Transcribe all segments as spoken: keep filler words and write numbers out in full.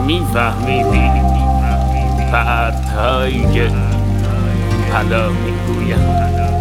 میفهمیدی پرتایی که حالا میگویم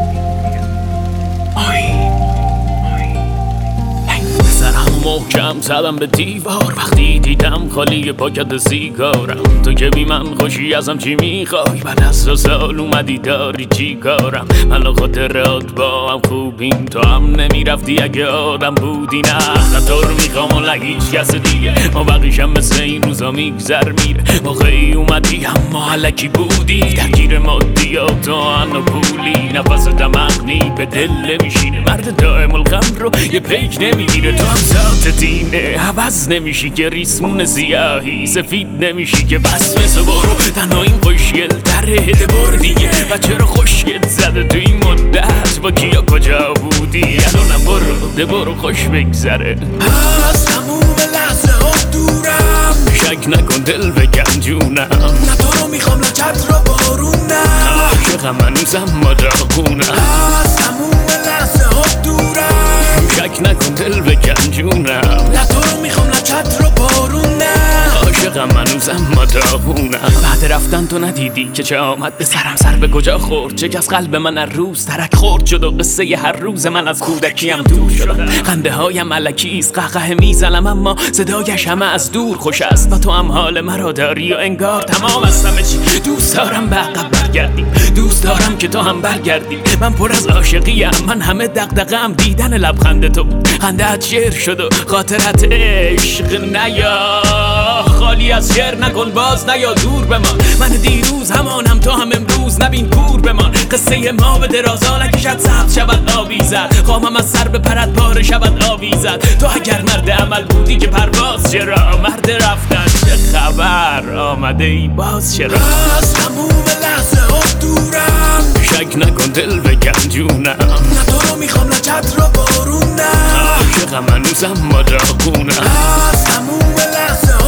محکم زدم به دیوار وقتی دیدم خالی پاکت سیگارم. تو که بی من خوشی ازم چی میخوای؟ بعد از دو سال اومدی داری چی کارم؟ من خاطرات با هم خوبیم، تو هم نمیرفتی اگه آدم بودی. نه نه تو رو میخوام و هیچ کس دیگه، ما بقیشم مثل این روزا میگذر میره. موقعی اومدی اما علکی بودی، درگیر مادیات و انا پولی. نفس دمغنی به دل نمیشینه، مرد دائم الغم رو یه پیک نمیگیره. تو هم تینه عوض نمیشی که ریسمون سیاهی سفید نمیشی که بس مثل برو تنها این خوشگل در هده بردیه. و چرا خوشگل زده تو این مدت با کیا کجا بودی؟ الانم برو ده برو خوش بگذره از تموم لحظه ها دورم، شک نکن دل بکن جونم. نه تو رو میخوام نه چتر و بارونم، عاشقم هنوزم ما داغونم. از تموم لحظه ها دورم، شک نکن دل بکن جونم. نه تو رو میخوام نه چتر و بارونم، عاشقم هنوزم ما داغونم. بعد رفتن تو ندیدی که چه آمد به سرم؟ سر به کجا خورد؟ چه کس قلب من هر روز ترک خورد شد و قصه ی هر روز من از کودکیم دور شدم. خنده هایم الکیست قهقه میزنم اما صدایش همه از دور خوش است. و تو هم حال مرا داری و انگار تمام از همه چی. دوست دارم به عقب برگردیم، دوست دارم که تو هم برگردی. من پر از عاشقیم، من همه دغدغه‌ام دیدن لبخند تو. خنده‌ات شعر شد و خاطرت عشق نیا خالی از شعر نکن باز نیا دور بمان. من دیروز همانم تو هم امروز نبین کور بمان. قصه ما به درازا نکشد سبز شود آویزد، خواهم از سر به پرد پاره شود آویزد. تو اگر مرد عمل بودی که پرواز چرا؟ مرد رفتن چه خبر؟ آمده ای باز چرا؟ از تموم لحظه ها دورم، شک نکن دل بکن جونم. نه تو رو میخوام نه چتر و بارونم، عاشقم هنوزم ما داغونم. از تموم لحظه ها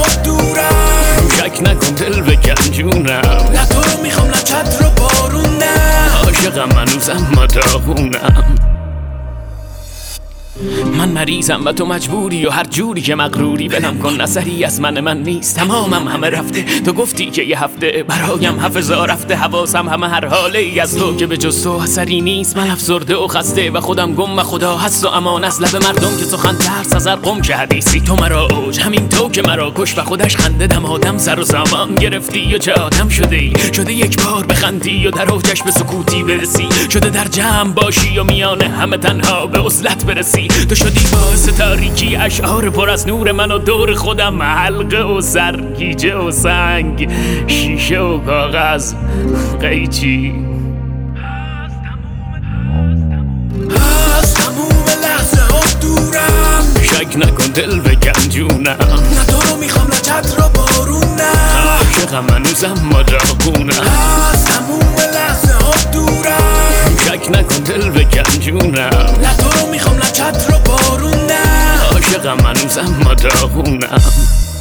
دورم، شک نکن دل بکن جونم. نه تو رو میخوام نه چتر و بارونم، عاشقم هنوزم ما داغونم. من مریضم و تو مجبوری و هر جوری که مغروری بنم کن. اثری از من من نیست، تمامم همه رفته. تو گفتی که یه هفته برایم حافظا رفته، حواسم همه هر حاله ای از تو که به جز تو اثری نیست. من افسرده و خسته و خودم گم و خدا هست و امان از لب مردم که سخن ترس از هر قم که حدیثی. تو مرا اوج همین تو که مرا کش و خودش خنده دم آدم سر و سامان گرفتی و چه آدم شده ای. شده یک بار بخندی و در اوجش به سکوتی برسی، شده در جمع باشی و میان همه تنها به عزلت برسی. تو شدی باعث تاریکی اشعار پر از نور من و دور خودم حلقه و سرگیجه و سنگ شیشه و کاغذ قیچی. از تموم لحظه ها دورم، شک نکن دل بکن جونم. نه تو رو میخوام نه چتر و بارونم، عاشقم هنوزم ما داغونم. از تموم لحظه ها دورم، شک نکن دل بکن جونم. نه تو رو میخوام نه چتر و بارونم، عاشقم هنوزم ما داغونم.